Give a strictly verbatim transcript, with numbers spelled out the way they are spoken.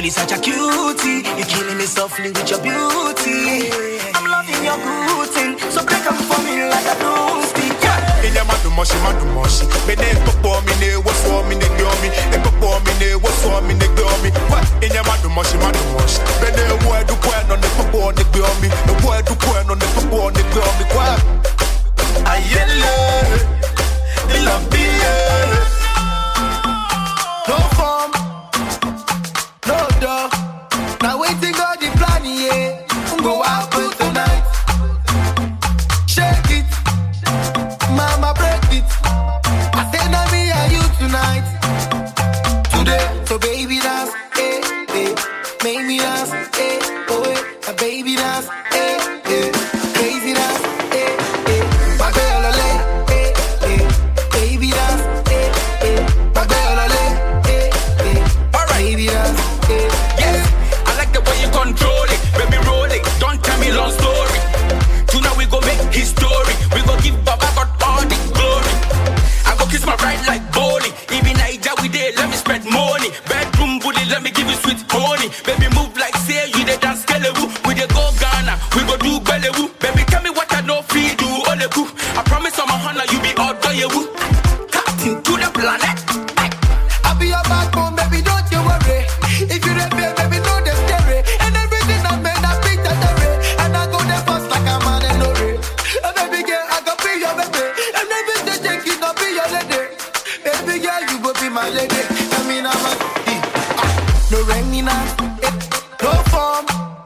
really such a cutie. You're killing me softly with your beauty. I'm loving your good thing, so break up for me like a broom stick. Inya madu moshi madu moshi. Me ne popo mi ne what's for me ne go me. E popo mi ne what's for me ne go me. What? Inya madu moshi madu moshi. Me ne wo du kwen on the popo ne go me. E wo du kwen on the popo ne go me. What? Ayele, the love be no form, no dog. Now waiting God the plan, yeah. Go out with tonight. Shake it, mama break it. I say now me and you tonight. Today, so baby dance, eh, eh. Make me dance, eh, oh eh. A baby dance, eh, eh. Crazy dance, eh, eh. My girl, ole, eh, eh. Baby dance, eh, eh. My girl, ole, eh, eh. Alright, baby dance, eh, yes. I like the way you control it, baby roll it. Don't tell me long story. Tonight we go make history. We go give Baba God all the glory. I go kiss my bride like bowling. Even Naija we there, let me spread money. Bedroom bully, let me give you sweet honey. Baby move like say you dey dance skelewu. We dey go Ghana, we go do Gwelewu. Baby tell me what I know feed you oleku. I promise I'm a honor, you be all doyewu. Captain to the planet. I'll be your backbone, baby, don't you worry. If you rebel, baby, know the story. And everything I made, I beat at the ray. And I go there first like a man and no ray. A baby girl, I can be your baby. And everything take it, I'll be your lady. Baby girl, you will be my lady. I mean, I'm a no rain, no form,